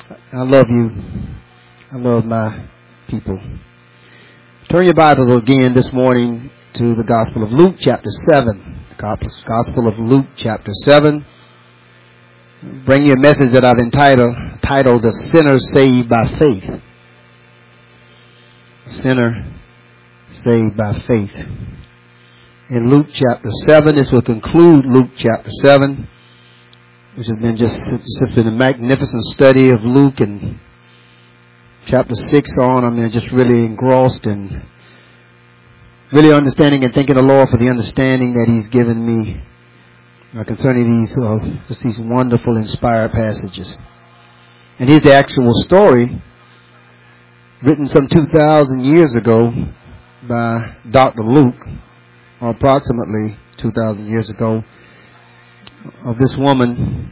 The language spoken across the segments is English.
I love you. I love my people. Turn your Bible again this morning to the Gospel of Luke, chapter 7. The Gospel of Luke, chapter 7. Bring you a message that I've entitled The Sinner Saved by Faith. A sinner saved by faith. In Luke chapter 7, this will conclude Luke chapter 7, which has been just been a magnificent study of Luke, and chapter 6 on. I'm just really engrossed and really understanding and thanking the Lord for the understanding that He's given me concerning these wonderful, inspired passages. And here's the actual story, written some 2,000 years ago by Dr. Luke, or approximately 2,000 years ago, of this woman.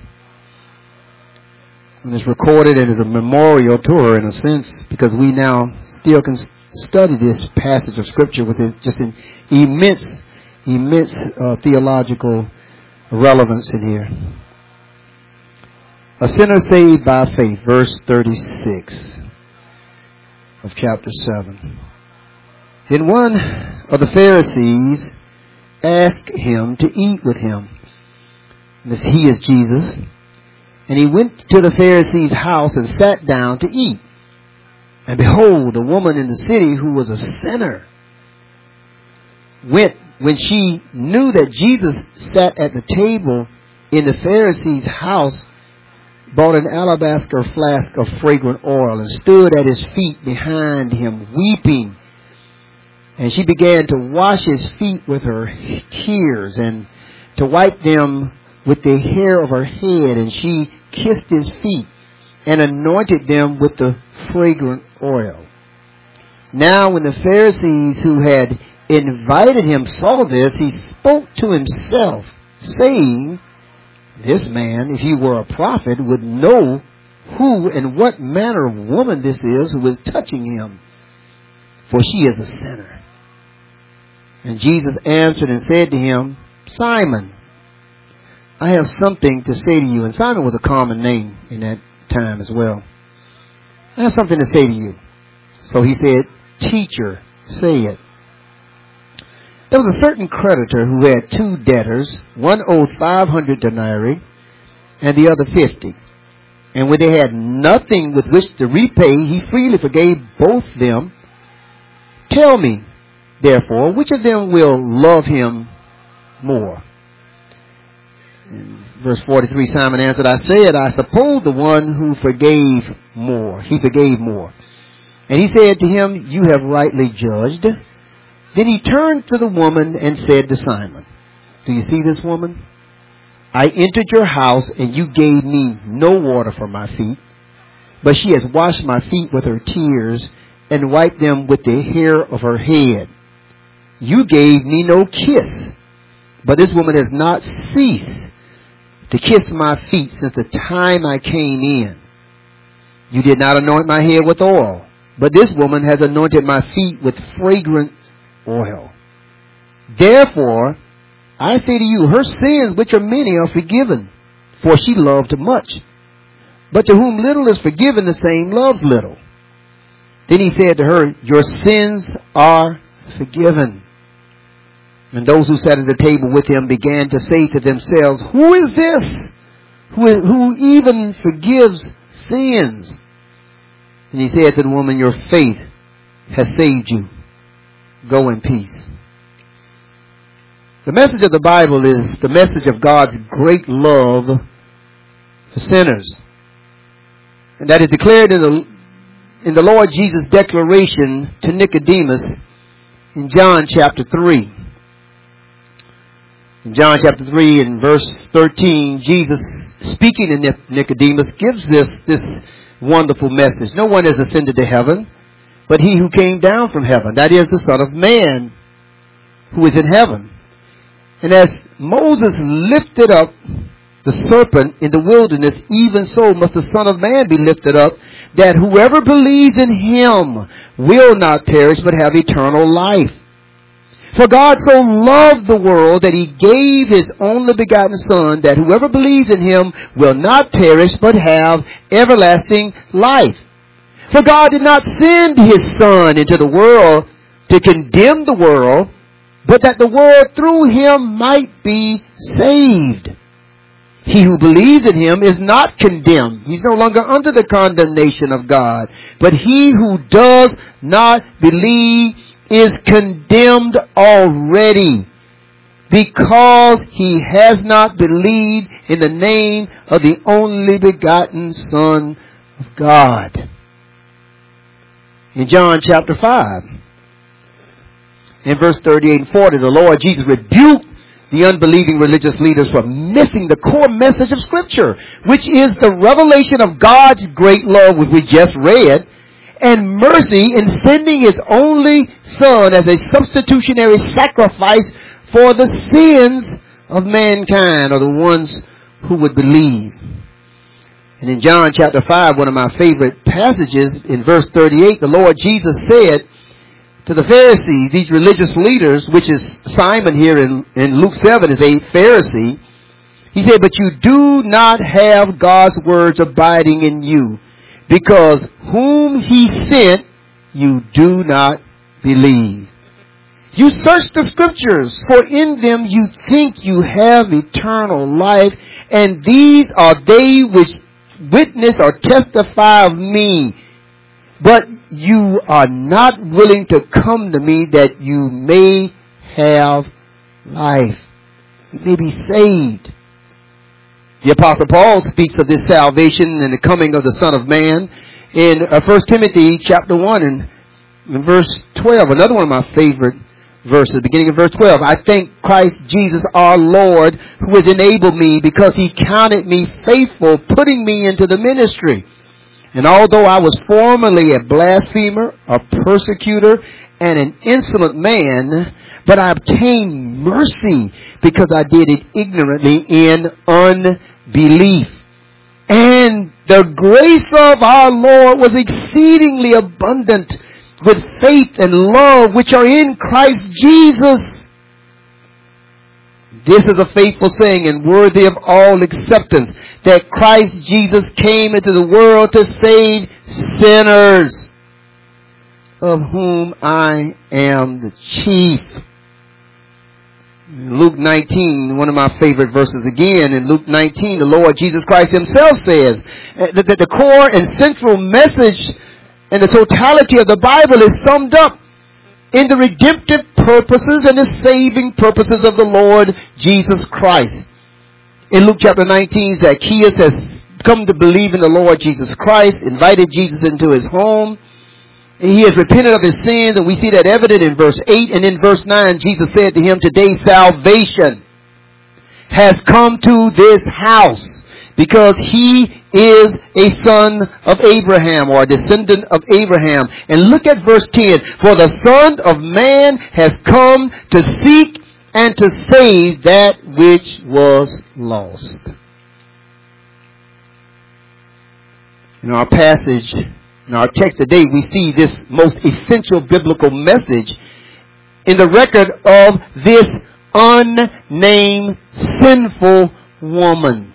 And it's recorded and is a memorial to her in a sense, because we now still can study this passage of Scripture with just an immense theological relevance in here. A sinner saved by faith, verse 36 of chapter 7. Then one of the Pharisees asked him to eat with him. He is Jesus. And he went to the Pharisee's house and sat down to eat. And behold, a woman in the city who was a sinner when she knew that Jesus sat at the table in the Pharisee's house, bought an alabaster flask of fragrant oil and stood at his feet behind him, weeping. And she began to wash his feet with her tears and to wipe them with the hair of her head. And she kissed his feet and anointed them with the fragrant oil. Now when the Pharisees who had invited him saw this, he spoke to himself, saying, "This man, if he were a prophet, would know who and what manner of woman this is who is touching him, for she is a sinner." And Jesus answered and said to him, "Simon, I have something to say to you." And Simon was a common name in that time as well. "I have something to say to you." So he said, "Teacher, say it." There was a certain creditor who had two debtors. One owed 500 denarii and the other 50. And when they had nothing with which to repay, he freely forgave both them. "Tell me, therefore, which of them will love him more?" In verse 43, Simon answered, I suppose the one who forgave more. He forgave more. And he said to him, "You have rightly judged." Then he turned to the woman and said to Simon, "Do you see this woman? I entered your house and you gave me no water for my feet, but she has washed my feet with her tears and wiped them with the hair of her head. You gave me no kiss, but this woman has not ceased to kiss my feet since the time I came in. You did not anoint my head with oil, but this woman has anointed my feet with fragrant oil. Therefore, I say to you, her sins, which are many, are forgiven, for she loved much. But to whom little is forgiven, the same loves little." Then he said to her, "Your sins are forgiven." And those who sat at the table with him began to say to themselves, "Who is this who even forgives sins?" And he said to the woman, "Your faith has saved you. Go in peace." The message of the Bible is the message of God's great love for sinners. And that is declared in the Lord Jesus' declaration to Nicodemus in John chapter 3. In John chapter 3 and verse 13, Jesus, speaking to Nicodemus, gives this wonderful message. "No one has ascended to heaven, but he who came down from heaven, that is the Son of Man, who is in heaven. And as Moses lifted up the serpent in the wilderness, even so must the Son of Man be lifted up, that whoever believes in him will not perish, but have eternal life. For God so loved the world that he gave his only begotten Son, that whoever believes in him will not perish but have everlasting life. For God did not send his Son into the world to condemn the world, but that the world through him might be saved. He who believes in him is not condemned. He's no longer under the condemnation of God. But he who does not believe is condemned already, because he has not believed in the name of the only begotten Son of God. In John chapter 5, in verse 38 and 40, the Lord Jesus rebuked the unbelieving religious leaders for missing the core message of Scripture, which is the revelation of God's great love, which we just read, and mercy in sending his only Son as a substitutionary sacrifice for the sins of mankind, or the ones who would believe. And in John chapter 5, one of my favorite passages, in verse 38, the Lord Jesus said to the Pharisees, these religious leaders, which is Simon here in Luke 7 is a Pharisee. He said, but you do not have God's words abiding in you, because whom he sent you do not believe. You search the Scriptures, for in them you think you have eternal life, and these are they which witness or testify of me. But you are not willing to come to me that you may have life. You may be saved. The Apostle Paul speaks of this salvation and the coming of the Son of Man in 1 Timothy chapter 1 and in verse 12. Another one of my favorite verses, beginning of verse 12. I thank Christ Jesus our Lord, who has enabled me, because he counted me faithful, putting me into the ministry. And although I was formerly a blasphemer, a persecutor, and an insolent man, but I obtained mercy because I did it ignorantly in unbelief. And the grace of our Lord was exceedingly abundant with faith and love which are in Christ Jesus. This is a faithful saying and worthy of all acceptance, that Christ Jesus came into the world to save sinners, of whom I am the chief. In Luke 19, one of my favorite verses again, in Luke 19, the Lord Jesus Christ himself says that the core and central message and the totality of the Bible is summed up in the redemptive purposes and the saving purposes of the Lord Jesus Christ. In Luke chapter 19, Zacchaeus has come to believe in the Lord Jesus Christ, invited Jesus into his home. He has repented of his sins, and we see that evident in verse 8. And in verse 9, Jesus said to him, today salvation has come to this house, because he is a son of Abraham, or a descendant of Abraham. And look at verse 10. For the Son of Man has come to seek and to save that which was lost. In our passage, in our text today, we see this most essential biblical message in the record of this unnamed sinful woman.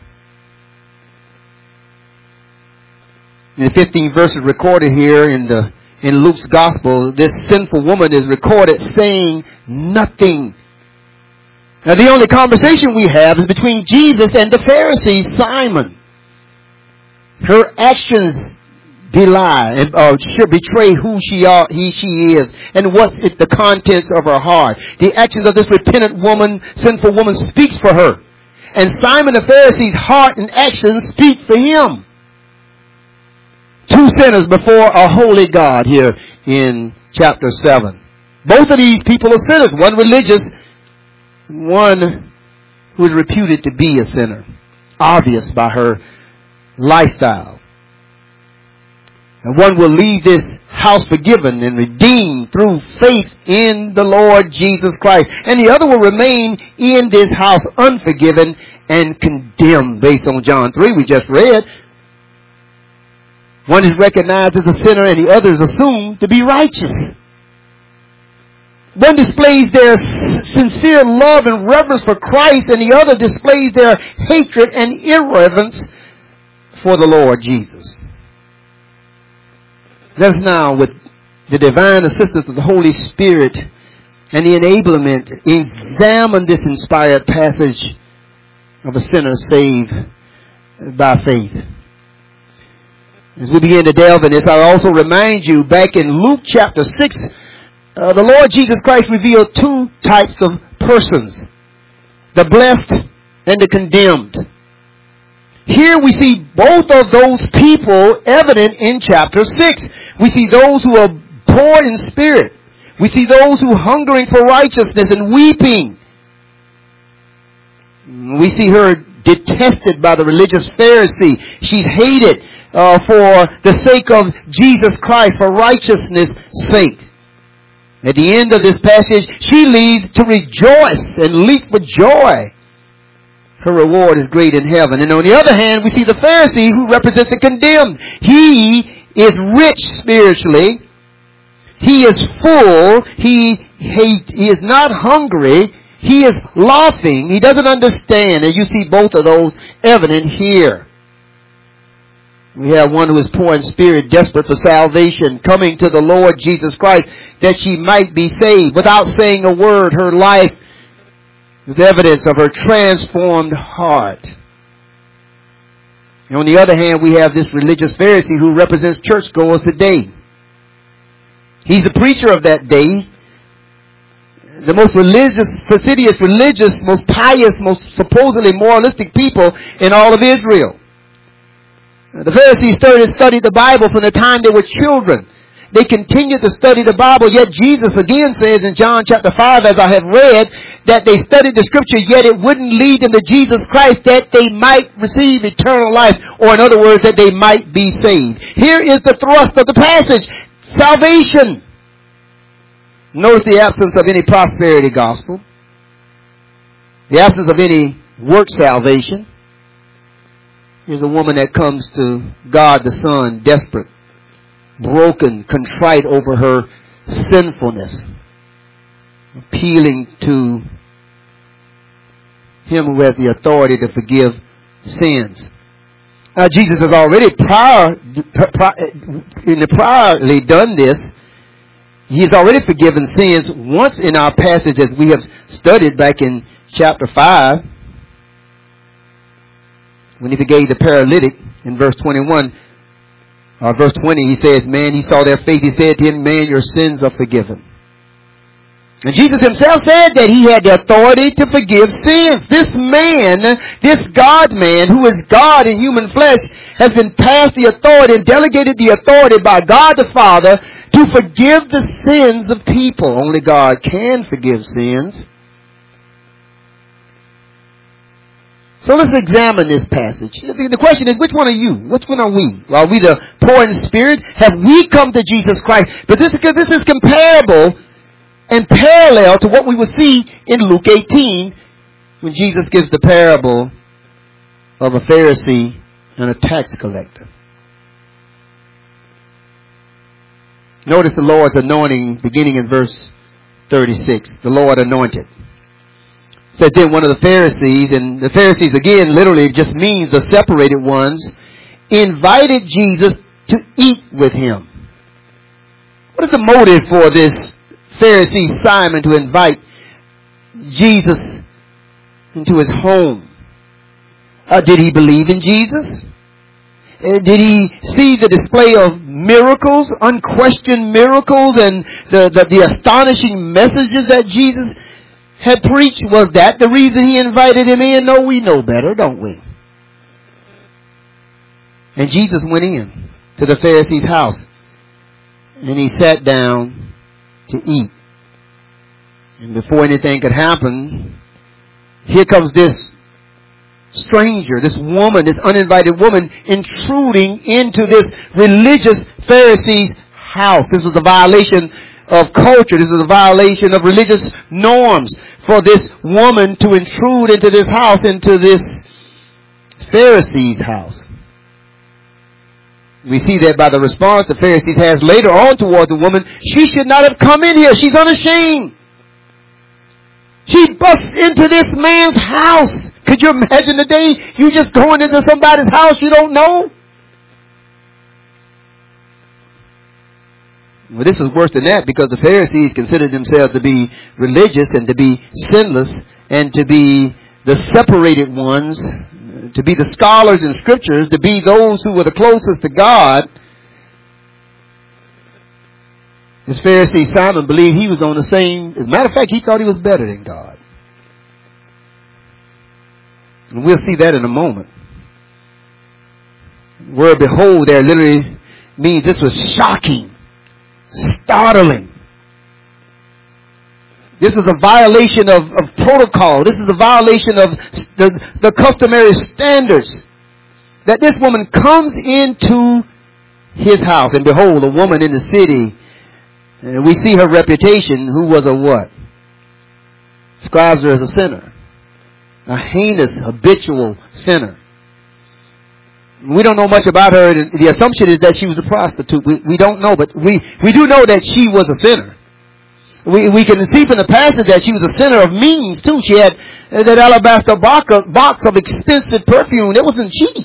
In the 15 verses recorded here in Luke's gospel, this sinful woman is recorded saying nothing. Now, the only conversation we have is between Jesus and the Pharisee Simon. Her actions belie and should betray who she is, and what's the contents of her heart. The actions of this repentant woman, sinful woman, speaks for her, and Simon the Pharisee's heart and actions speak for him. Two sinners before a holy God here in chapter 7. Both of these people are sinners. One religious, one who is reputed to be a sinner. Obvious by her lifestyle. And one will leave this house forgiven and redeemed through faith in the Lord Jesus Christ. And the other will remain in this house unforgiven and condemned based on John 3 we just read. One is recognized as a sinner and the other is assumed to be righteous. One displays their sincere love and reverence for Christ, and the other displays their hatred and irreverence for the Lord Jesus. Let us now, with the divine assistance of the Holy Spirit and the enablement, examine this inspired passage of a sinner saved by faith. As we begin to delve in this, I'll also remind you, back in Luke chapter 6, the Lord Jesus Christ revealed two types of persons: the blessed and the condemned. Here we see both of those people evident in chapter 6. We see those who are poor in spirit. We see those who are hungering for righteousness and weeping. We see her detested by the religious Pharisee. She's hated for the sake of Jesus Christ, for righteousness' sake. At the end of this passage, she leaves to rejoice and leap with joy. Her reward is great in heaven. And on the other hand, we see the Pharisee who represents the condemned. He is rich spiritually. He is full. He is not hungry. He is laughing. He doesn't understand. And you see both of those evident here. We have one who is poor in spirit, desperate for salvation, coming to the Lord Jesus Christ that she might be saved. Without saying a word, her life is evidence of her transformed heart. And on the other hand, we have this religious Pharisee who represents churchgoers today. He's the preacher of that day. The most religious, fastidious, religious, most pious, most supposedly moralistic people in all of Israel. The Pharisees studied the Bible from the time they were children. They continued to study the Bible, yet Jesus again says in John chapter 5, as I have read, that they studied the Scripture, yet it wouldn't lead them to Jesus Christ, that they might receive eternal life, or in other words, that they might be saved. Here is the thrust of the passage: salvation. Notice the absence of any prosperity gospel, the absence of any work salvation. Here's a woman that comes to God the Son, desperate, broken, contrite over her sinfulness, appealing to Him who has the authority to forgive sins. Now, Jesus has already priorly done this. He's already forgiven sins once in our passage, as we have studied back in chapter 5. When He forgave the paralytic in verse 21, verse 20, He says, man, He saw their faith. He said to him, man, your sins are forgiven. And Jesus Himself said that He had the authority to forgive sins. This man, this God-man, who is God in human flesh, has been passed the authority and delegated the authority by God the Father to forgive the sins of people. Only God can forgive sins. So let's examine this passage. The question is, which one are you? Which one are we? Are we the poor in spirit? Have we come to Jesus Christ? But this is comparable and parallel to what we will see in Luke 18 when Jesus gives the parable of a Pharisee and a tax collector. Notice the Lord's anointing beginning in verse 36. The Lord anointed. Said then one of the Pharisees, and the Pharisees again literally just means the separated ones, invited Jesus to eat with him. What is the motive for this Pharisee Simon to invite Jesus into his home? Did he believe in Jesus? Did he see the display of miracles, unquestioned miracles, and the astonishing messages that Jesus had preached? Was that the reason he invited him in? No, we know better, don't we? And Jesus went in to the Pharisee's house, and He sat down to eat. And before anything could happen, here comes this stranger, this woman, this uninvited woman, intruding into this religious Pharisee's house. This was a violation of culture. This was a violation of religious norms for this woman to intrude into this house, into this Pharisee's house. We see that by the response the Pharisees has later on toward the woman. She should not have come in here. She's unashamed. She busts into this man's house. Could you imagine the day you just going into somebody's house you don't know? Well, this is worse than that, because the Pharisees considered themselves to be religious and to be sinless and to be the separated ones, to be the scholars in scriptures, to be those who were the closest to God. This Pharisee Simon believed he was on the same. As a matter of fact, he thought he was better than God. And we'll see that in a moment. The word behold there literally means this was shocking, startling. This is a violation of protocol. This is a violation of the customary standards. That this woman comes into his house, and behold, a woman in the city. And we see her reputation, who was a what? Describes her as a sinner. A heinous, habitual sinner. We don't know much about her. The assumption is that she was a prostitute. We don't know, but we do know that she was a sinner. We can see from the passage that she was a sinner of means too. She had that alabaster box of expensive perfume. It wasn't cheap.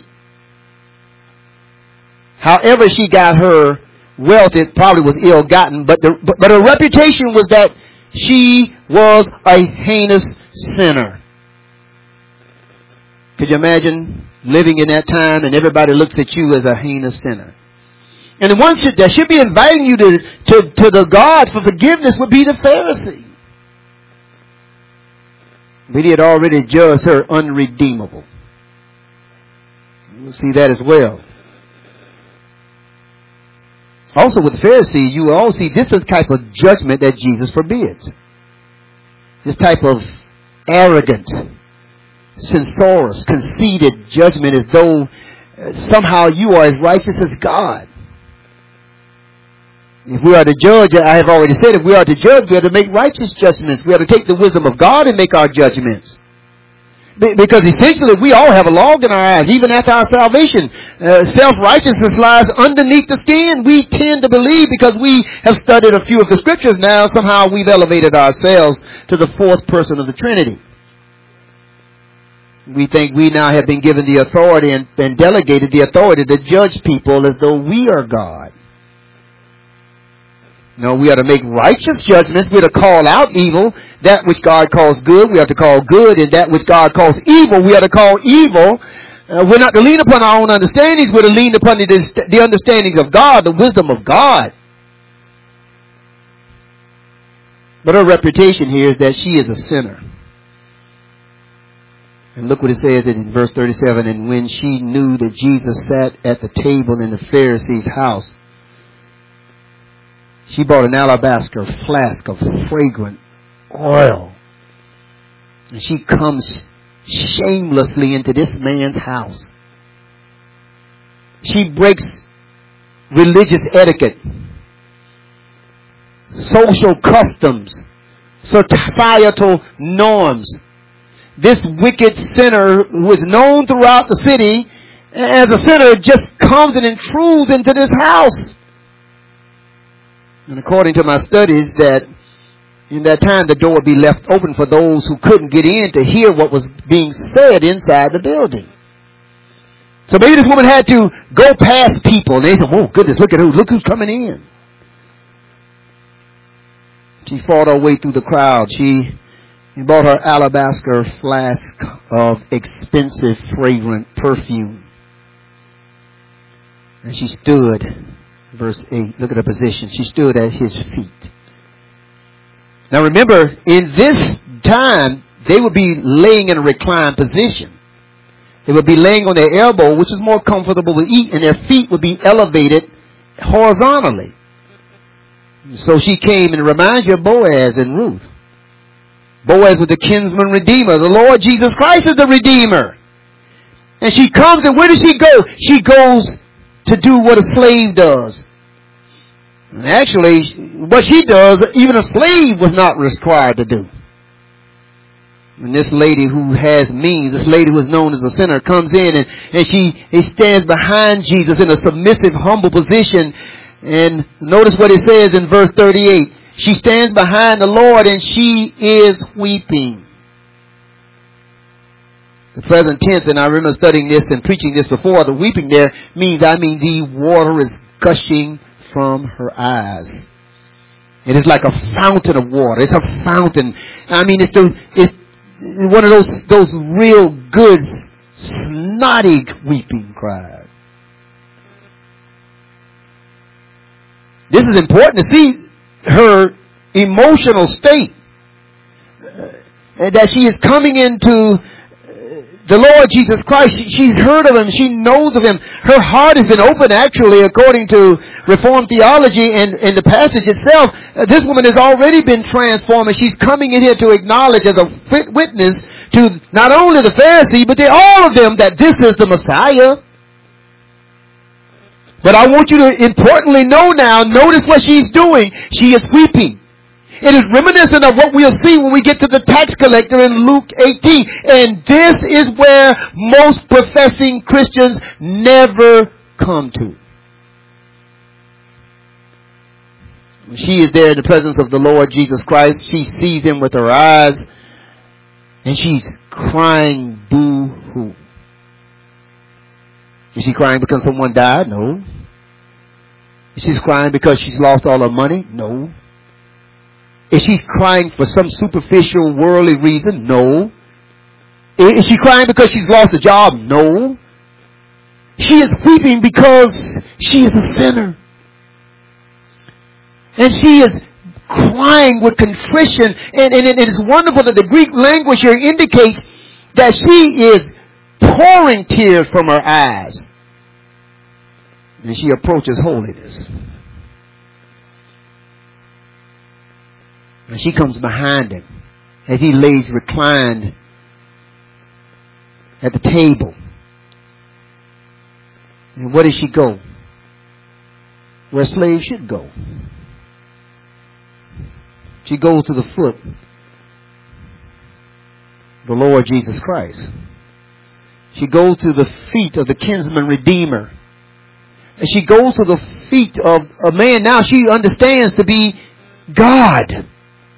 However she got her wealth, it probably was ill-gotten, but her reputation was that she was a heinous sinner. Could you imagine living in that time and everybody looks at you as a heinous sinner? And the one that should be inviting you to the God for forgiveness would be the Pharisee. But he had already judged her unredeemable. We'll see that as well. Also with the Pharisees, you will also see this is the type of judgment that Jesus forbids. This type of arrogant, censorious, conceited judgment as though somehow you are as righteous as God. If we are to judge, I have already said, if we are to judge, we are to make righteous judgments. We are to take the wisdom of God and make our judgments. Because essentially we all have a log in our eyes, even after our salvation. Self-righteousness lies underneath the skin. We tend to believe, because we have studied a few of the scriptures now, somehow we've elevated ourselves to the fourth person of the Trinity. We think we now have been given the authority and delegated the authority to judge people as though we are God. No, we are to make righteous judgments. We are to call out evil. That which God calls good, we have to call good. And that which God calls evil, we are to call evil. We're not to lean upon our own understandings. We're to lean upon the understandings of God, the wisdom of God. But her reputation here is that she is a sinner. And look what it says in verse 37. And when she knew that Jesus sat at the table in the Pharisee's house, she bought an alabaster flask of fragrant oil. And she comes shamelessly into this man's house. She breaks religious etiquette, social customs, societal norms. This wicked sinner who is known throughout the city as a sinner just comes and intrudes into this house. And according to my studies, that in that time the door would be left open for those who couldn't get in to hear what was being said inside the building. So maybe this woman had to go past people, and they said, "Oh goodness, look who's coming in." She fought her way through the crowd. She bought her alabaster flask of expensive, fragrant perfume. And she stood, verse 8, look at her position. She stood at his feet. Now remember, in this time, they would be laying in a reclined position. They would be laying on their elbow, which is more comfortable to eat, and their feet would be elevated horizontally. So she came, and reminds you of Boaz and Ruth. Boaz was the kinsman redeemer. The Lord Jesus Christ is the redeemer. And she comes, and where does she go? She goes to do what a slave does. And actually, what she does, even a slave was not required to do. And this lady who has means, this lady who is known as a sinner, comes in and she stands behind Jesus in a submissive, humble position. And notice what it says in verse 38. She stands behind the Lord and she is weeping. The present tense, and I remember studying this and preaching this before, the weeping there means, the water is gushing from her eyes. It is like a fountain of water. It's a fountain. It's one of those real good, snotty weeping cries. This is important to see her emotional state. That she is coming into the Lord Jesus Christ. She's heard of Him. She knows of Him. Her heart has been opened, actually, according to Reformed theology and the passage itself. This woman has already been transformed, and she's coming in here to acknowledge as a witness to not only the Pharisee, but all of them, that this is the Messiah. But I want you to importantly know now, notice what she's doing. She is weeping. It is reminiscent of what we'll see when we get to the tax collector in Luke 18. And this is where most professing Christians never come to. When she is there in the presence of the Lord Jesus Christ, she sees Him with her eyes, and she's crying boo-hoo. Is she crying because someone died? No. Is she crying because she's lost all her money? No. Is she crying for some superficial worldly reason? No. Is she crying because she's lost a job? No. She is weeping because she is a sinner. And she is crying with contrition. And it is wonderful that the Greek language here indicates that she is pouring tears from her eyes. And she approaches holiness. And she comes behind Him as He lays reclined at the table. And where does she go? Where slaves should go. She goes to the foot of the Lord Jesus Christ. She goes to the feet of the kinsman redeemer. And she goes to the feet of a man now she understands to be God.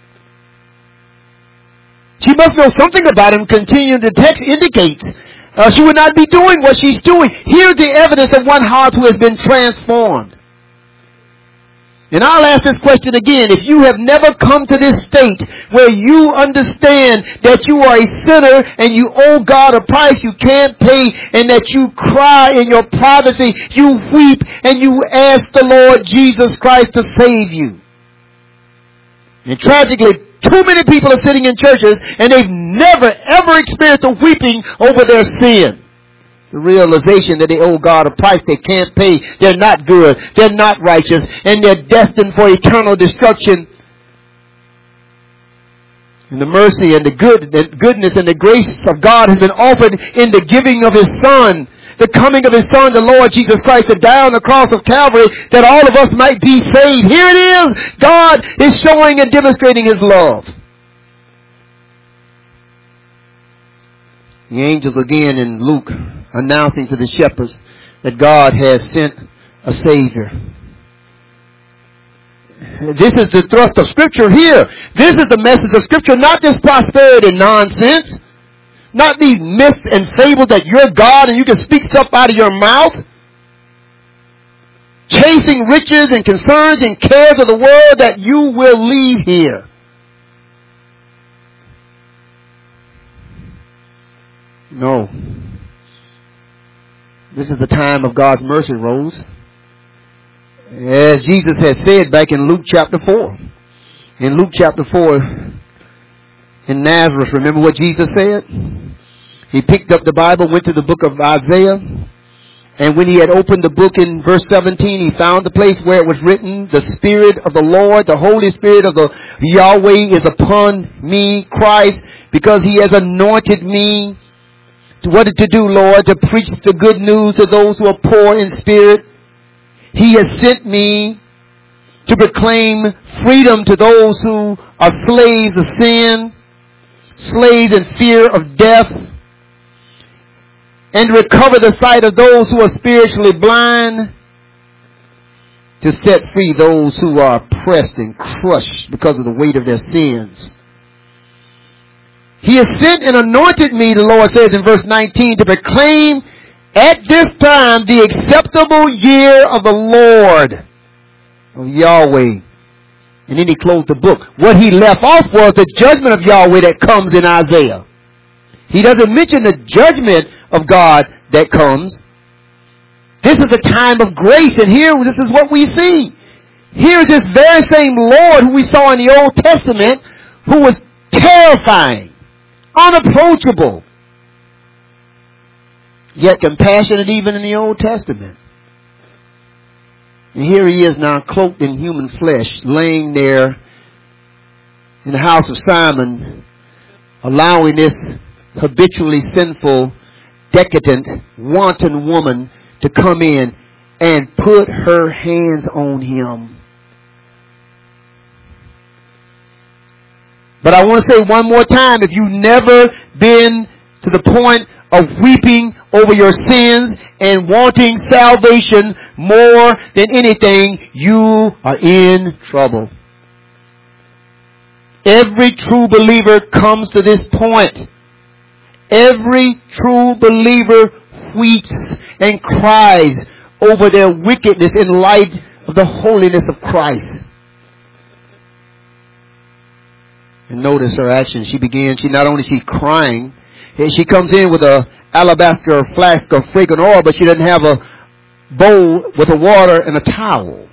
She must know something about Him. Continuing, the text indicates she would not be doing what she's doing. Here's the evidence of one heart who has been transformed. And I'll ask this question again. If you have never come to this state where you understand that you are a sinner and you owe God a price you can't pay, and that you cry in your privacy, you weep and you ask the Lord Jesus Christ to save you. And tragically, too many people are sitting in churches and they've never ever experienced a weeping over their sin. The realization that they owe God a price they can't pay. They're not good. They're not righteous. And they're destined for eternal destruction. And the mercy and the goodness and the grace of God has been offered in the giving of His Son. The coming of His Son, the Lord Jesus Christ, to die on the cross of Calvary, that all of us might be saved. Here it is. God is showing and demonstrating His love. The angels again in Luke announcing to the shepherds that God has sent a Savior. This is the thrust of Scripture here. This is the message of Scripture, not this prosperity nonsense. Not these myths and fables that you're God and you can speak stuff out of your mouth. Chasing riches and concerns and cares of the world that you will leave here. No. This is the time of God's mercy, Rose. As Jesus had said back in Luke chapter 4. In Luke chapter 4, in Nazareth, remember what Jesus said? He picked up the Bible, went to the book of Isaiah, and when he had opened the book in verse 17, he found the place where it was written, the Spirit of the Lord, the Holy Spirit of the Yahweh is upon me, Christ, because He has anointed me. What to do, Lord? To preach the good news to those who are poor in spirit. He has sent me to proclaim freedom to those who are slaves of sin, slaves in fear of death, and to recover the sight of those who are spiritually blind, to set free those who are oppressed and crushed because of the weight of their sins. He has sent and anointed me, the Lord says in verse 19, to proclaim at this time the acceptable year of the Lord, of Yahweh. And then he closed the book. What he left off was the judgment of Yahweh that comes in Isaiah. He doesn't mention the judgment of God that comes. This is a time of grace, and here, this is what we see. Here is this very same Lord who we saw in the Old Testament, who was terrifying, unapproachable, yet compassionate even in the Old Testament. And here he is now cloaked in human flesh, laying there in the house of Simon, allowing this habitually sinful, decadent, wanton woman to come in and put her hands on him. But I want to say one more time, if you've never been to the point of weeping over your sins and wanting salvation more than anything, you are in trouble. Every true believer comes to this point. Every true believer weeps and cries over their wickedness in light of the holiness of Christ. And notice her action. She not only she's crying, she comes in with a alabaster flask of fragrant oil, but she doesn't have a bowl with a water and a towel.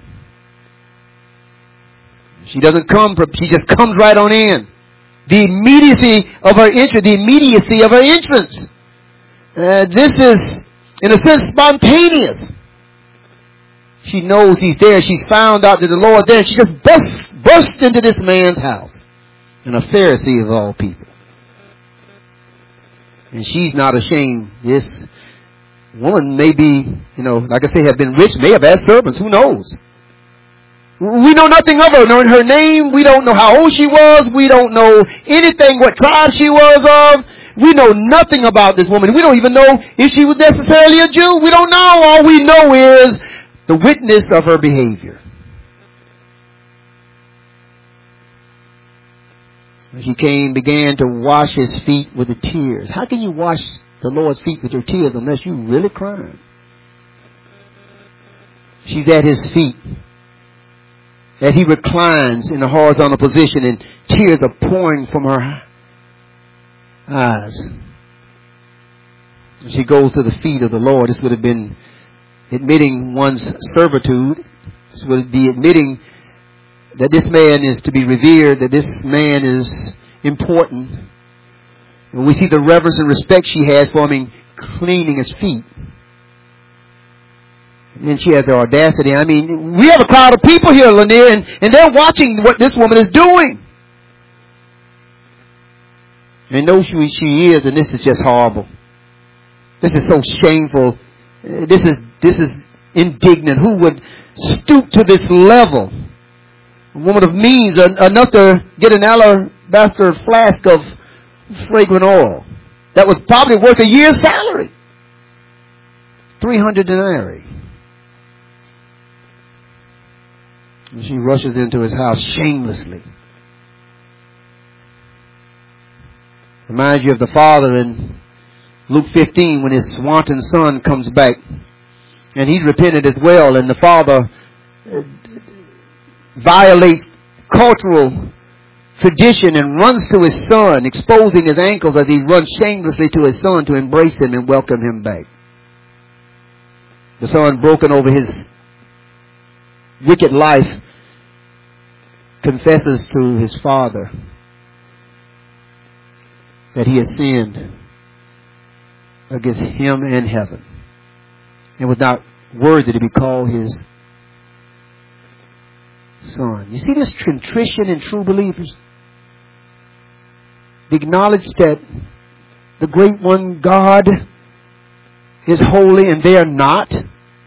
She just comes right on in. The immediacy of her entrance. This is, in a sense, spontaneous. She knows he's there. She's found out that the Lord's there. She just burst into this man's house. And a Pharisee of all people. And she's not ashamed. This woman may be, like I say, have been rich, may have had servants. Who knows? We know nothing of her. Knowing her name, we don't know how old she was. We don't know anything, what tribe she was of. We know nothing about this woman. We don't even know if she was necessarily a Jew. We don't know. All we know is the witness of her behavior. She began to wash his feet with the tears. How can you wash the Lord's feet with your tears unless you really crying? She's at his feet as he reclines in a horizontal position, and tears are pouring from her eyes. She goes to the feet of the Lord. This would have been admitting one's servitude. This would be admitting that this man is to be revered, that this man is important. And we see the reverence and respect she has for him in cleaning his feet. And then she has the audacity. I mean, we have a crowd of people here, Lanier, and they're watching what this woman is doing. And know who she is, and this is just horrible. This is so shameful. This is indignant. Who would stoop to this level? A woman of means enough to get an alabaster flask of fragrant oil that was probably worth a year's salary. 300 denarii. And she rushes into his house shamelessly. Reminds you of the father in Luke 15 when his wanton son comes back. And he's repented as well. And the father violates cultural tradition and runs to his son, exposing his ankles as he runs shamelessly to his son to embrace him and welcome him back. The son, broken over his wicked life, confesses to his father that he has sinned against him and heaven and was not worthy to be called his son. You see this contrition in true believers? They acknowledge that the great one God is holy and they are not.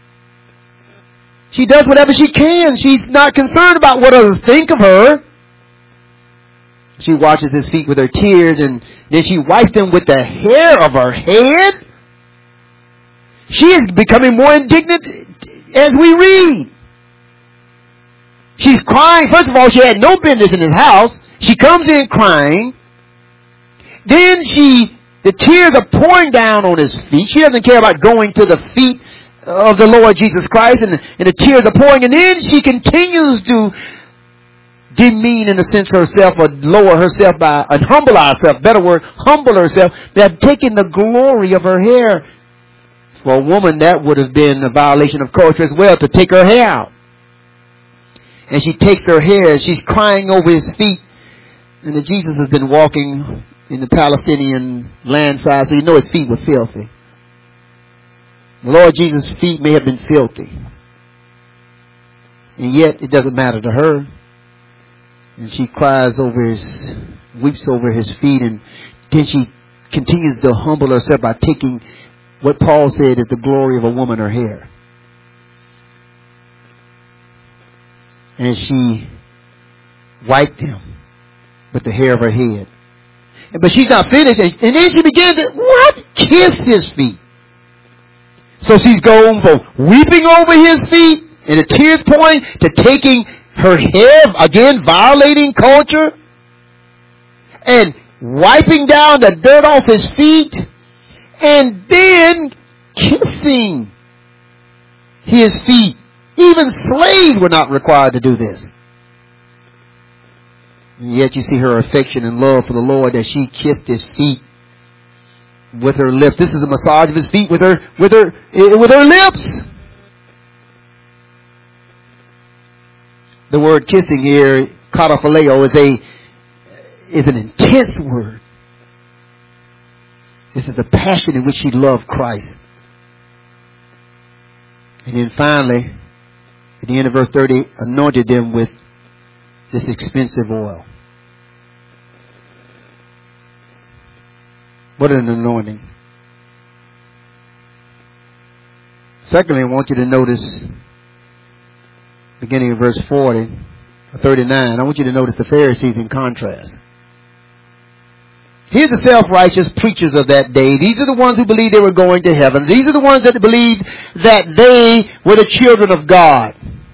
She does whatever she can. She's not concerned about what others think of her. She washes his feet with her tears, and then she wipes them with the hair of her head. She is becoming more indignant as we read. She's crying. First of all, she had no business in his house. She comes in crying. Then the tears are pouring down on his feet. She doesn't care about going to the feet of the Lord Jesus Christ, and the tears are pouring. And then she continues to demean, in a sense, herself, or lower herself and humble herself. Better word, humble herself. By taking the glory of her hair. For a woman, that would have been a violation of culture as well, to take her hair out. And she takes her hair. She's crying over his feet. And Jesus has been walking in the Palestinian land side, so you know his feet were filthy. The Lord Jesus' feet may have been filthy. And yet, it doesn't matter to her. And she cries over weeps over his feet, and then she continues to humble herself by taking what Paul said is the glory of a woman, her hair. And she wiped him with the hair of her head. But she's not finished. And then she began to, kiss his feet. So she's going from weeping over his feet and the tears pouring to taking her hair, again, violating culture, and wiping down the dirt off his feet, and then kissing his feet. Even slaves were not required to do this. And yet you see her affection and love for the Lord, that she kissed his feet with her lips. This is a massage of his feet with her lips. The word kissing here, kataphileo, is an intense word. This is the passion in which she loved Christ. And then finally, at the end of verse 30, anointed them with this expensive oil. What an anointing. Secondly, I want you to notice, beginning in verse 39, I want you to notice the Pharisees in contrast. Here's the self-righteous preachers of that day. These are the ones who believed they were going to heaven. These are the ones that believed that they were the children of God.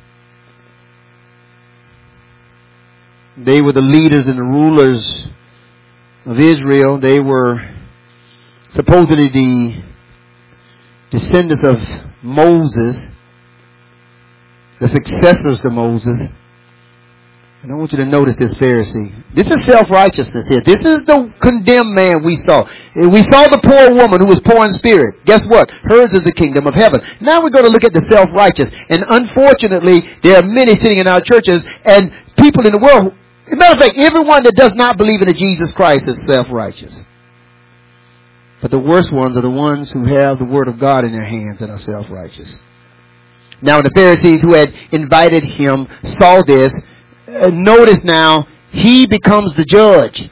They were the leaders and the rulers of Israel. They were supposedly the descendants of Moses, the successors to Moses. And I want you to notice this Pharisee. This is self-righteousness here. This is the condemned man we saw. We saw the poor woman who was poor in spirit. Guess what? Hers is the kingdom of heaven. Now we're going to look at the self-righteous. And unfortunately, there are many sitting in our churches and people in the world. As a matter of fact, everyone that does not believe in Jesus Christ is self-righteous. But the worst ones are the ones who have the word of God in their hands and are self-righteous. Now the Pharisees who had invited him saw this. Notice now, he becomes the judge.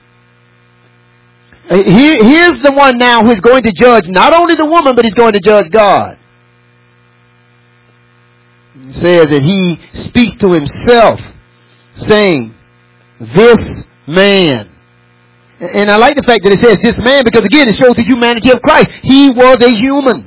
Here's the one now who is going to judge not only the woman, but he's going to judge God. It says that he speaks to himself, saying, this man. And I like the fact that it says this man, because again, it shows the humanity of Christ. He was a human.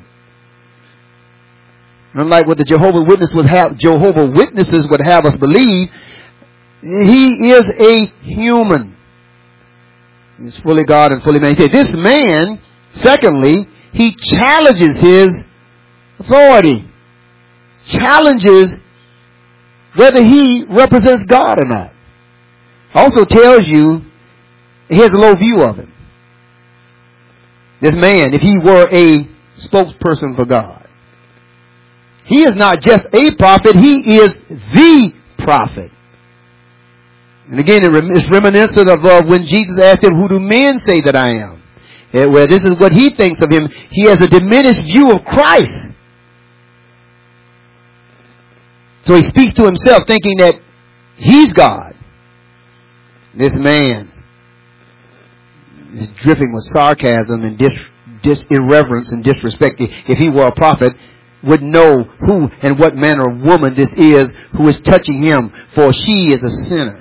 Unlike what the Jehovah's Witnesses would have us believe, he is a human. He's fully God and fully man. He said, this man, secondly, he challenges his authority. Challenges whether he represents God or not. Also tells you he has a low view of him. This man, if he were a spokesperson for God. He is not just a prophet, he is the prophet. And again, it's reminiscent of when Jesus asked him, who do men say that I am? Where this is what he thinks of him. He has a diminished view of Christ. So he speaks to himself thinking that he's God. This man is dripping with sarcasm and irreverence and disrespect. If he were a prophet, would know who and what manner of woman this is who is touching him, for she is a sinner.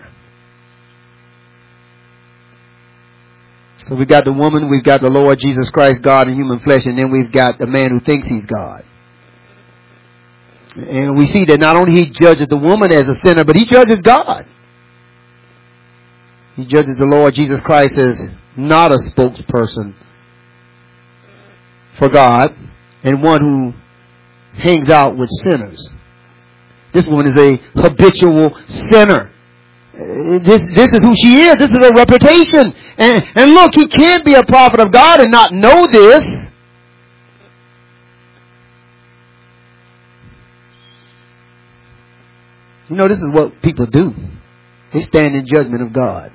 So we've got the woman, we've got the Lord Jesus Christ, God in human flesh, and then we've got the man who thinks he's God. And we see that not only he judges the woman as a sinner, but he judges God. He judges the Lord Jesus Christ as not a spokesperson for God and one who hangs out with sinners. This woman is a habitual sinner. This is who she is. This is her reputation. And look, he can't be a prophet of God and not know this. You know, this is what people do. They stand in judgment of God.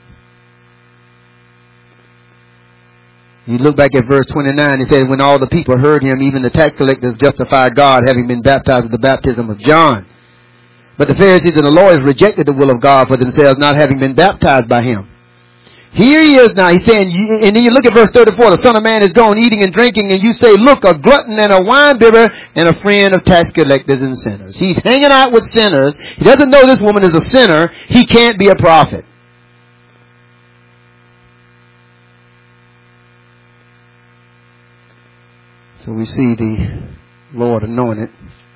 You look back at verse 29, it says, when all the people heard him, even the tax collectors justified God, having been baptized with the baptism of John. But the Pharisees and the lawyers rejected the will of God for themselves, not having been baptized by him. Here he is now, he's saying, and then you look at verse 34, the Son of Man is gone eating and drinking, and you say, look, a glutton and a winebibber and a friend of tax collectors and sinners. He's hanging out with sinners. He doesn't know this woman is a sinner. He can't be a prophet. So we see the Lord anointed.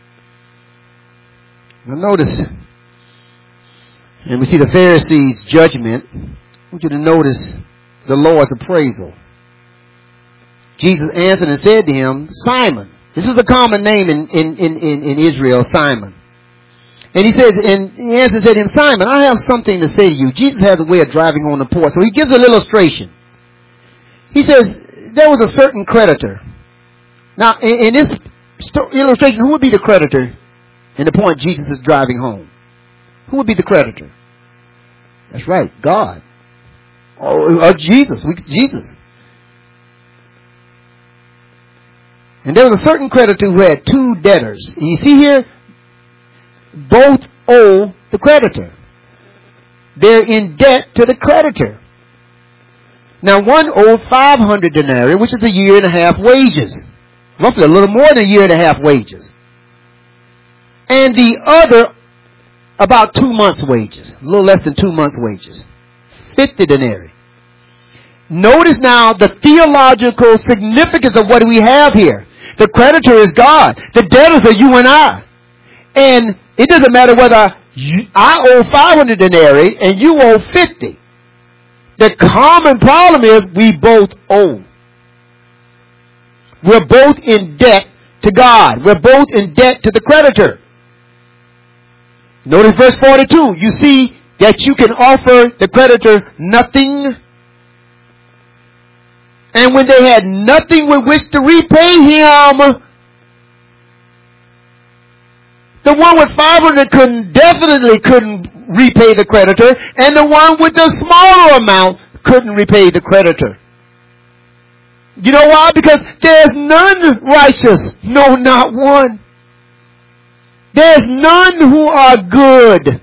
Now notice, and we see the Pharisees' judgment. I want you to notice the Lord's appraisal. Jesus answered and said to him, Simon. This is a common name in Israel, Simon. And he says, and he answered and said to him, Simon, I have something to say to you. Jesus has a way of driving on the poor. So he gives an illustration. He says, there was a certain creditor. Now, in this illustration, who would be the creditor in the point Jesus is driving home? Who would be the creditor? That's right, God. Or Jesus. Jesus. And there was a certain creditor who had two debtors. And you see here, both owe the creditor. They're in debt to the creditor. Now, one owed 500 denarii, which is a year and a half wages. Roughly a little more than a year and a half wages. And the other, about 2 months' wages. A little less than 2 months' wages. 50 denarii. Notice now the theological significance of what we have here. The creditor is God. The debtors are you and I. And it doesn't matter whether I owe 500 denarii and you owe 50. The common problem is we both owe. We're both in debt to God. We're both in debt to the creditor. Notice verse 42. You see that you can offer the creditor nothing. And when they had nothing with which to repay him, the one with 500 definitely couldn't repay the creditor, and the one with the smaller amount couldn't repay the creditor. You know why? Because there's none righteous. No, not one. There's none who are good.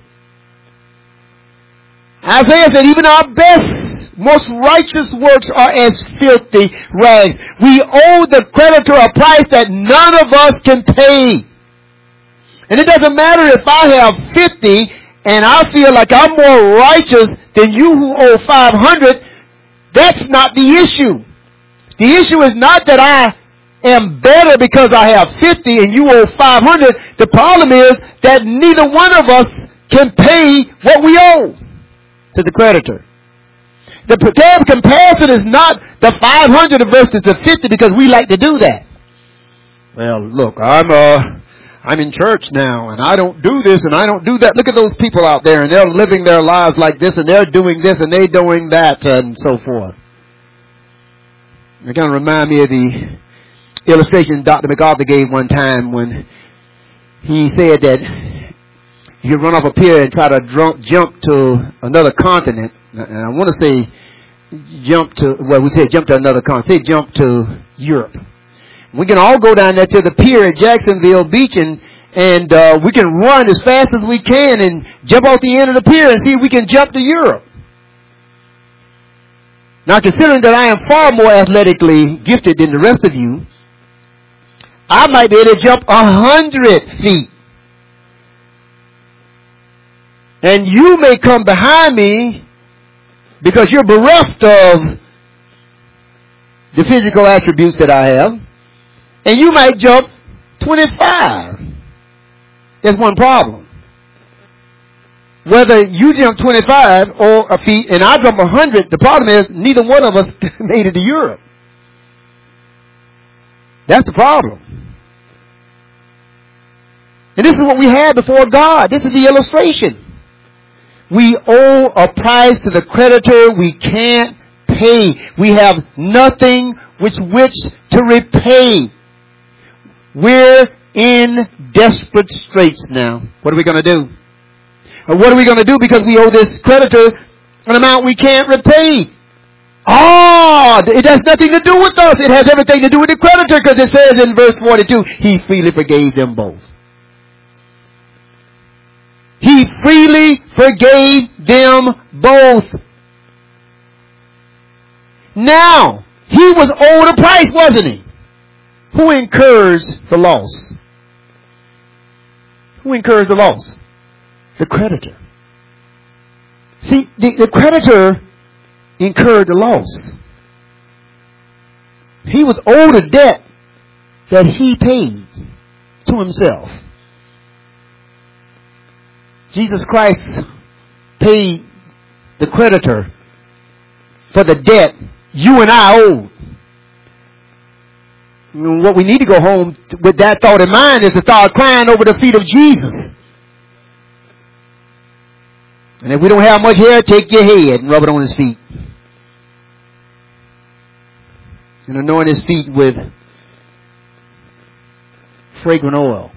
Isaiah said, even our best, most righteous works are as filthy rags. We owe the creditor a price that none of us can pay. And it doesn't matter if I have 50 and I feel like I'm more righteous than you who owe 500. That's not the issue. The issue is not that I am better because I have 50 and you owe 500. The problem is that neither one of us can pay what we owe to the creditor. The comparison is not the 500 versus the 50 because we like to do that. Well, look, I'm in church now and I don't do this and I don't do that. Look at those people out there and they're living their lives like this and they're doing this and they're doing that and so forth. It kind of remind me of the illustration Dr. MacArthur gave one time when he said that you run off a pier and try to jump to another continent. And I want to say jump to another continent. Say jump to Europe. We can all go down there to the pier at Jacksonville Beach and we can run as fast as we can and jump off the end of the pier and see if we can jump to Europe. Now, considering that I am far more athletically gifted than the rest of you, I might be able to jump 100 feet. And you may come behind me because you're bereft of the physical attributes that I have. And you might jump 25. There's one problem. Whether you jump 25 or a feet and I jump 100, the problem is neither one of us made it to Europe. That's the problem. And this is what we have before God. This is the illustration. We owe a price to the creditor we can't pay. We have nothing with which to repay. We're in desperate straits now. What are we going to do? What are we going to do because we owe this creditor an amount we can't repay? It has nothing to do with us. It has everything to do with the creditor, because it says in verse 42, he freely forgave them both. He freely forgave them both. Now, he was owed a price, wasn't he? Who incurs the loss? Who incurs the loss? The creditor. See, the creditor incurred the loss. He was owed a debt that he paid to himself. Jesus Christ paid the creditor for the debt you and I owed. What we need to go home with that thought in mind is to start crying over the feet of Jesus. And if we don't have much hair, take your head and rub it on his feet. And anoint his feet with fragrant oil.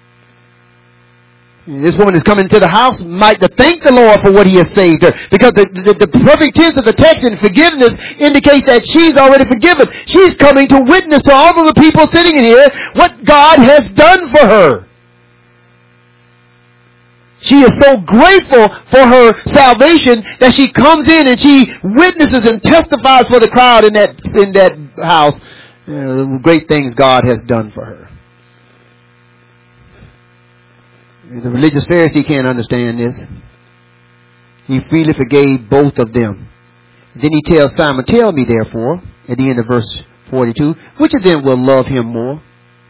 And this woman is coming into the house, might to thank the Lord for what he has saved her. Because the perfect tense of the text in forgiveness indicates that she's already forgiven. She's coming to witness to all of the people sitting in here what God has done for her. She is so grateful for her salvation that she comes in and she witnesses and testifies for the crowd in that house great things God has done for her. The religious Pharisee can't understand this. He freely forgave both of them. Then he tells Simon, tell me therefore, at the end of verse 42, which of them will love him more?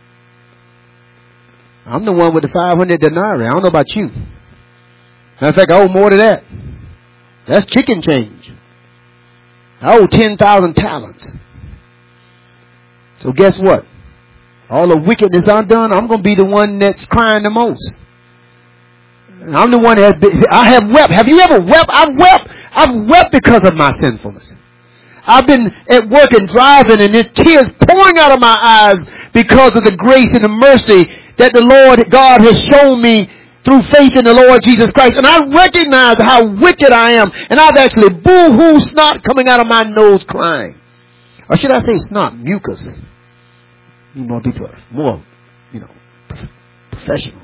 I'm the one with the 500 denarii. I don't know about you. Matter of fact, I owe more than that. That's chicken change. I owe 10,000 talents. So guess what? All the wickedness I've done, I'm going to be the one that's crying the most. I'm the one I have wept. Have you ever wept? I've wept because of my sinfulness. I've been at work and driving and there's tears pouring out of my eyes because of the grace and the mercy that the Lord God has shown me through faith in the Lord Jesus Christ. And I recognize how wicked I am. And I've actually boo-hoo snot coming out of my nose crying. Or should I say snot, mucus. You more people, more, professional.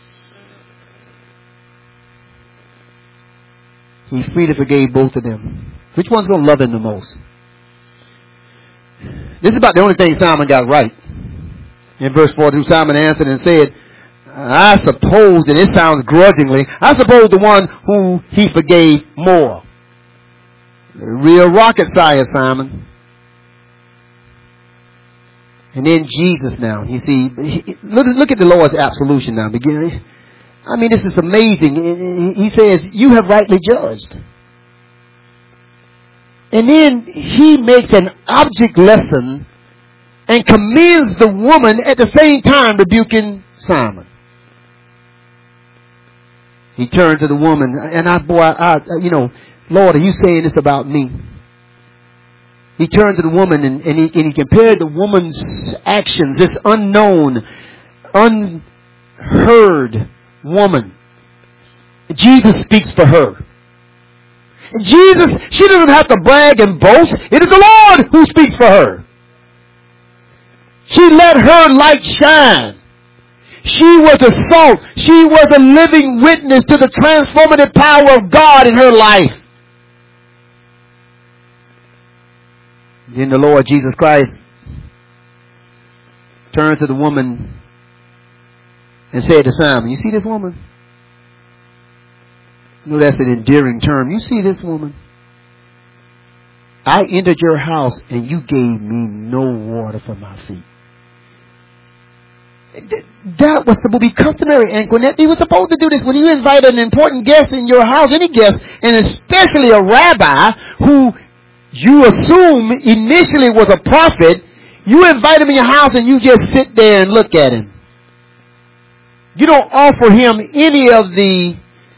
He freely forgave both of them. Which one's going to love him the most? This is about the only thing Simon got right. In verse 42, Simon answered and said, I suppose, and it sounds grudgingly, I suppose the one who he forgave more. Real rocket science, Simon. And then Jesus now, you see, look at the Lord's absolution now. Beginning. I mean, this is amazing. He says, you have rightly judged. And then he makes an object lesson and commends the woman at the same time rebuking Simon. He turned to the woman and Lord, are you saying this about me? He turned to the woman and he compared the woman's actions, this unknown, unheard woman. Jesus speaks for her. And Jesus, she doesn't have to brag and boast. It is the Lord who speaks for her. She let her light shine. She was a salt. She was a living witness to the transformative power of God in her life. Then the Lord Jesus Christ turned to the woman and said to Simon, you see this woman? You know, that's an endearing term. You see this woman? I entered your house and you gave me no water for my feet. That was supposed to be customary, Antoinette. He was supposed to do this when you invite an important guest in your house, any guest, and especially a rabbi who you assume initially was a prophet. You invite him in your house and you just sit there and look at him. You don't offer him any of the,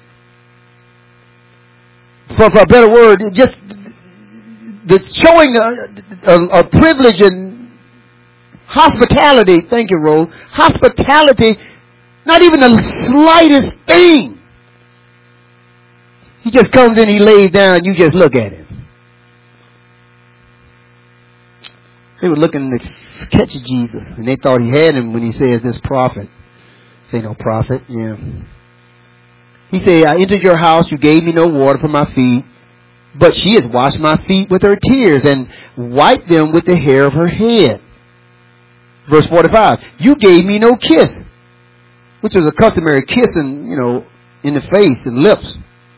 for a better word, just the showing a privilege and hospitality. Thank you, Rose. Hospitality, not even the slightest thing. He just comes in, he lays down, and you just look at him. They were looking to catch Jesus, and they thought he had him when he says this prophet. Say no prophet, yeah. He said, I entered your house, you gave me no water for my feet, but she has washed my feet with her tears and wiped them with the hair of her head. Verse 45, you gave me no kiss, which was a customary kissing, in the face and lips.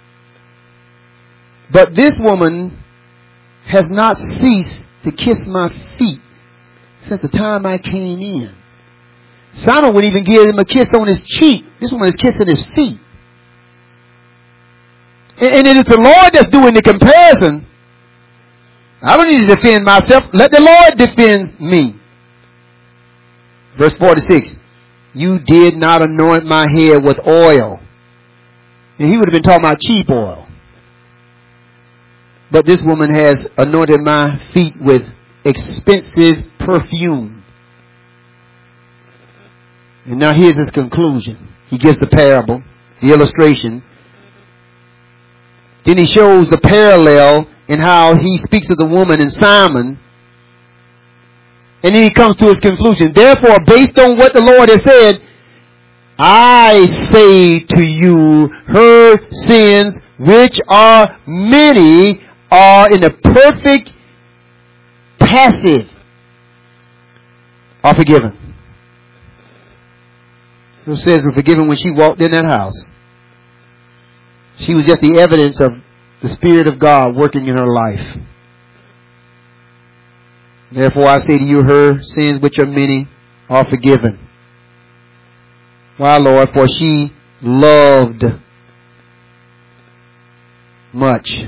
But this woman has not ceased to kiss my feet since the time I came in. Simon wouldn't even give him a kiss on his cheek. This woman is kissing his feet. And it is the Lord that's doing the comparison. I don't need to defend myself. Let the Lord defend me. Verse 46. You did not anoint my head with oil. And he would have been talking about cheap oil. But this woman has anointed my feet with expensive perfume. And now here's his conclusion. He gives the parable, the illustration. Then he shows the parallel in how he speaks of the woman and Simon. And then he comes to his conclusion. Therefore, based on what the Lord has said, I say to you, her sins, which are many, are in the perfect passive, are forgiven. It says were forgiven when she walked in that house. She was just the evidence of the Spirit of God working in her life. Therefore I say to you, her sins, which are many, are forgiven. Why, Lord? For she loved much.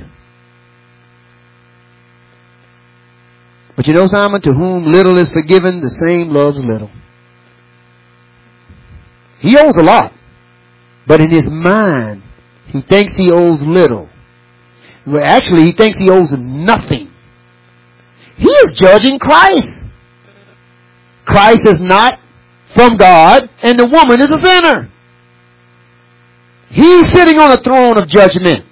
But you know, Simon, to whom little is forgiven, the same loves little. He owes a lot. But in his mind, he thinks he owes little. Well, actually, he thinks he owes nothing. He is judging Christ. Christ is not from God, and the woman is a sinner. He's sitting on a throne of judgment.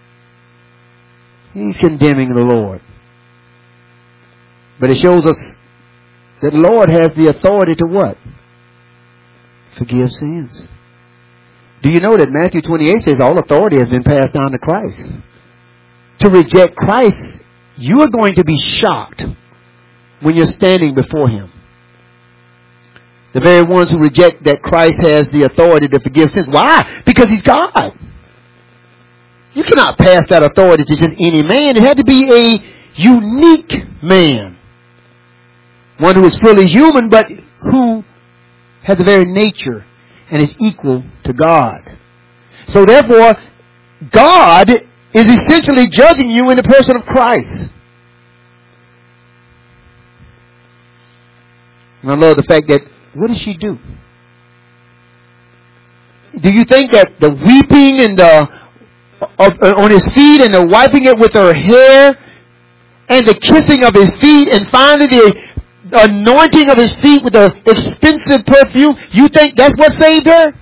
He's condemning the Lord. But it shows us that the Lord has the authority to what? Forgive sins. Do you know that Matthew 28 says all authority has been passed down to Christ? To reject Christ, you are going to be shocked when you're standing before Him. The very ones who reject that Christ has the authority to forgive sins. Why? Because He's God. You cannot pass that authority to just any man. It had to be a unique man. One who is fully human, but who has the very nature and is equal to God. So therefore, God is essentially judging you in the person of Christ. And I love the fact that, what does she do? Do you think that the weeping and on his feet and the wiping it with her hair and the kissing of his feet and finally the anointing of his feet with the expensive perfume, you think that's what saved her?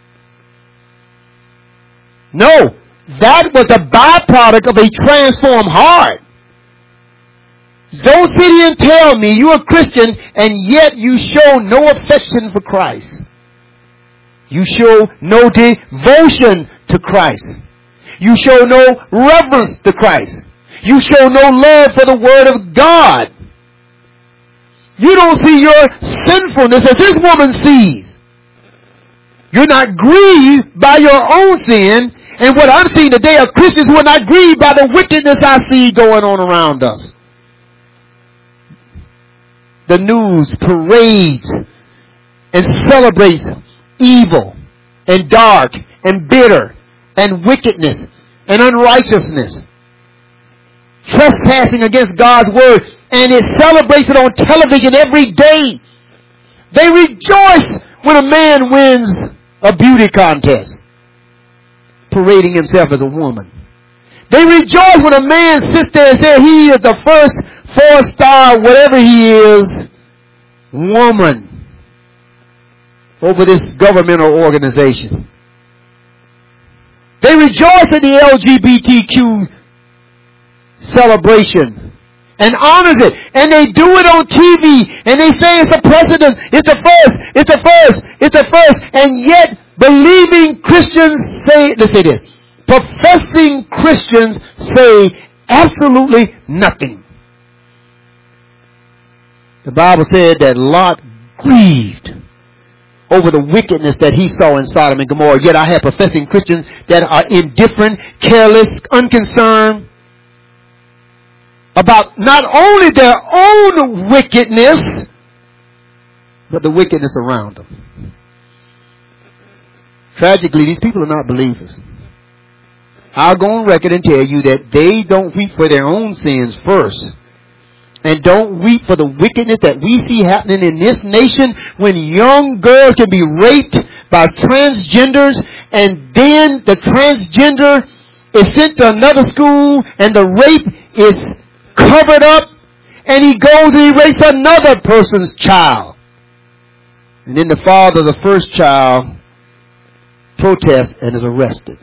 No. That was a byproduct of a transformed heart. Don't sit here and tell me you're a Christian and yet you show no affection for Christ. You show no devotion to Christ. You show no reverence to Christ. You show no love for the Word of God. You don't see your sinfulness as this woman sees. You're not grieved by your own sin. And what I'm seeing today are Christians who are not grieved by the wickedness I see going on around us. The news parades and celebrates evil and dark and bitter and wickedness and unrighteousness, trespassing against God's word, and it celebrates it on television every day. They rejoice when a man wins a beauty contest, parading himself as a woman. They rejoice when a man sits there and says he is the first 4-star, whatever he is, woman over this governmental organization. They rejoice in the LGBTQ celebration and honors it. And they do it on TV. And they say it's a precedent. It's the first. It's the first. It's the first. And yet believing Christians say, let's say this. Professing Christians say absolutely nothing. The Bible said that Lot grieved over the wickedness that he saw in Sodom and Gomorrah. Yet I have professing Christians that are indifferent, careless, unconcerned about not only their own wickedness, but the wickedness around them. Tragically, these people are not believers. I'll go on record and tell you that they don't weep for their own sins first, and don't weep for the wickedness that we see happening in this nation when young girls can be raped by transgenders, and then the transgender is sent to another school and the rape is covered up, and he goes and he rapes another person's child. And then the father of the first child protests and is arrested.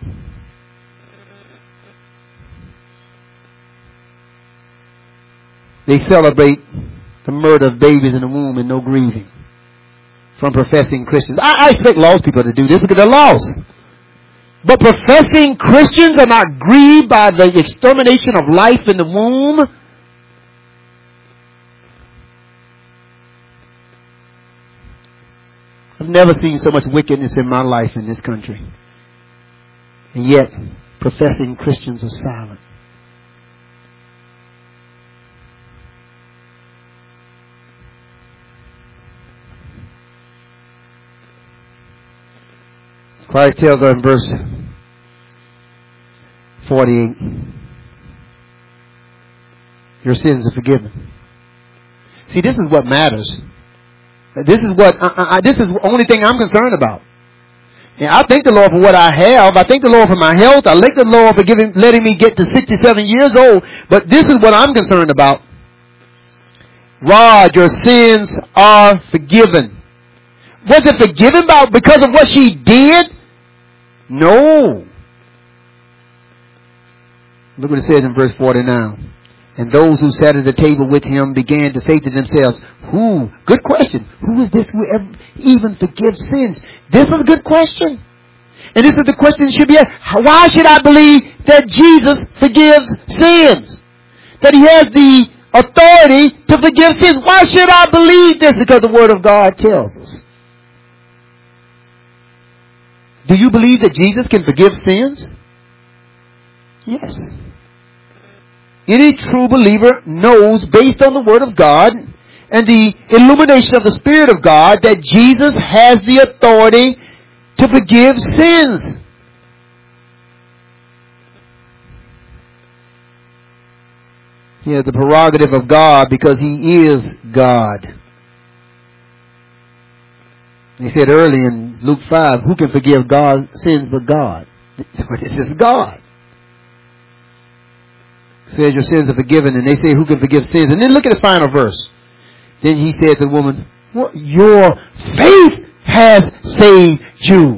They celebrate the murder of babies in the womb and no grieving from professing Christians. I expect lost people to do this because they're lost. But professing Christians are not grieved by the extermination of life in the womb. I've never seen so much wickedness in my life in this country. And yet, professing Christians are silent. Christ tells us in verse 48, your sins are forgiven. See, this is what matters. This is the only thing I'm concerned about. And I thank the Lord for what I have. I thank the Lord for my health. I thank the Lord for letting me get to 67 years old. But this is what I'm concerned about. Rod, your sins are forgiven. Was it forgiven because of what she did? No. Look what it says in verse 49. And those who sat at the table with him began to say to themselves, good question, who is this who ever even forgives sins? This is a good question. And this is the question that should be asked. Why should I believe that Jesus forgives sins? That he has the authority to forgive sins. Why should I believe this? Because the Word of God tells us. Do you believe that Jesus can forgive sins? Yes. Any true believer knows, based on the Word of God and the illumination of the Spirit of God, that Jesus has the authority to forgive sins. He has the prerogative of God because He is God. He said early in Luke 5, who can forgive God's sins but God? This is God. He says your sins are forgiven, and they say who can forgive sins? And then look at the final verse. Then he said to the woman, your faith has saved you.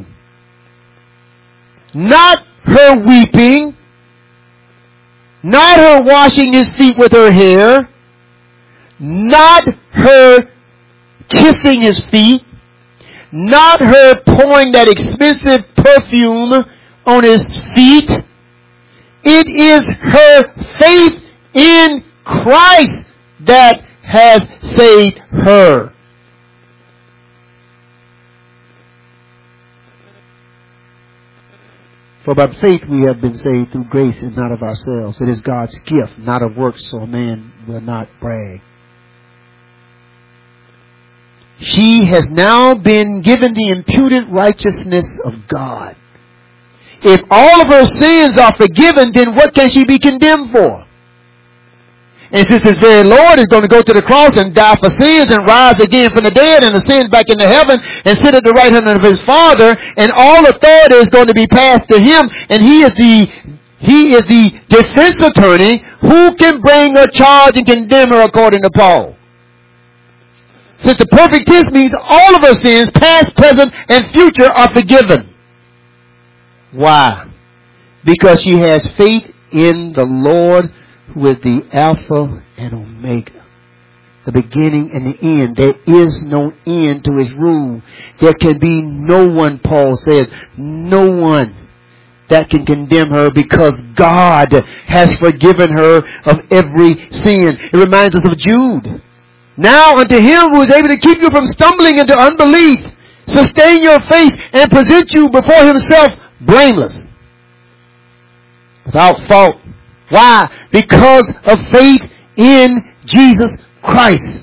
Not her weeping, not her washing his feet with her hair, not her kissing his feet, not her pouring that expensive perfume on his feet. It is her faith in Christ that has saved her. For by faith we have been saved through grace and not of ourselves. It is God's gift, not of works, so a man will not brag. She has now been given the imputed righteousness of God. If all of her sins are forgiven, then what can she be condemned for? And since His very Lord is going to go to the cross and die for sins and rise again from the dead and ascend back into heaven and sit at the right hand of His Father, and all authority is going to be passed to Him, and He is the defense attorney, who can bring a charge and condemn her according to Paul? Since the perfect tense means all of her sins, past, present, and future, are forgiven. Why? Because she has faith in the Lord, who is the Alpha and Omega, the beginning and the end. There is no end to His rule. There can be no one, Paul says, no one that can condemn her, because God has forgiven her of every sin. It reminds us of Jude. Now unto Him who is able to keep you from stumbling into unbelief, sustain your faith, and present you before Himself blameless, without fault. Why? Because of faith in Jesus Christ.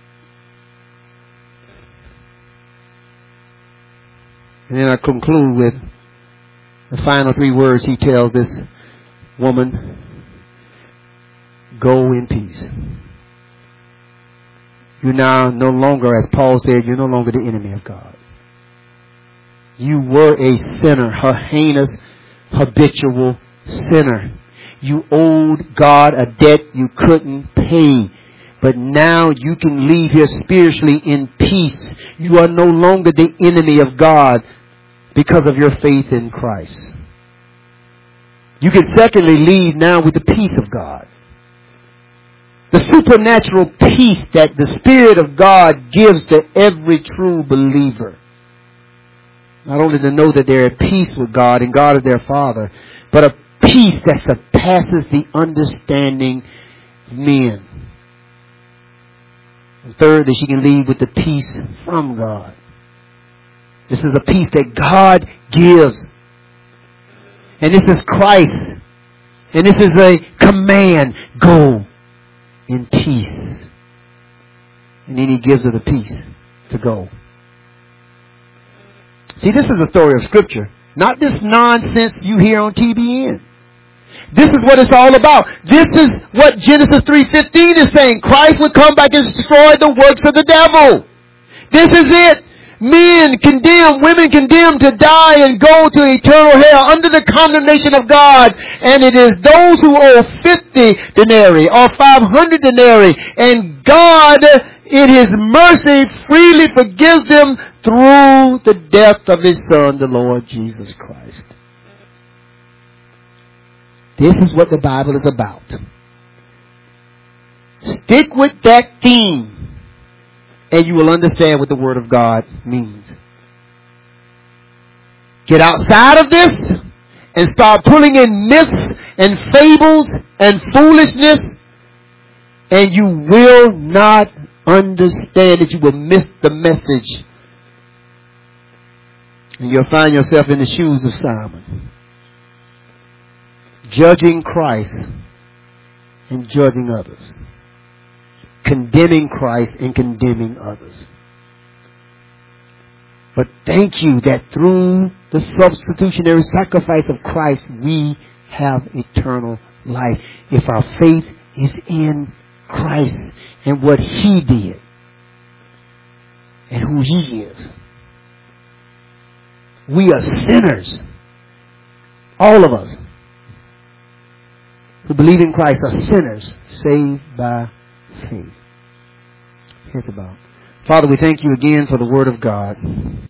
And then I conclude with the final 3 words He tells this woman: go in peace. You're now no longer, as Paul said, you're no longer the enemy of God. You were a sinner, a heinous, habitual sinner. You owed God a debt you couldn't pay. But now you can leave here spiritually in peace. You are no longer the enemy of God because of your faith in Christ. You can secondly leave now with the peace of God. The supernatural peace that the Spirit of God gives to every true believer. Not only to know that they're at peace with God and God is their Father, but a peace that surpasses the understanding of men. And thirdly, she can leave with the peace from God. This is a peace that God gives. And this is Christ. And this is a command. Go in peace. And then He gives her the peace to go. See, this is a story of Scripture. Not this nonsense you hear on TBN. This is what it's all about. This is what Genesis 3:15 is saying. Christ would come back and destroy the works of the devil. This is it. Men condemned, women condemned to die and go to eternal hell under the condemnation of God. And it is those who owe 50 denarii or 500 denarii. And God, in His mercy, freely forgives them through the death of His Son, the Lord Jesus Christ. This is what the Bible is about. Stick with that theme, and you will understand what the Word of God means. Get outside of this and start pulling in myths and fables and foolishness, and you will not understand it. You will miss the message. And you'll find yourself in the shoes of Simon, judging Christ and judging others, condemning Christ and condemning others. But thank you that through the substitutionary sacrifice of Christ, we have eternal life. If our faith is in Christ and what He did and who He is. We are sinners. All of us who believe in Christ are sinners saved by faith. Here's about. Father, we thank you again for the Word of God.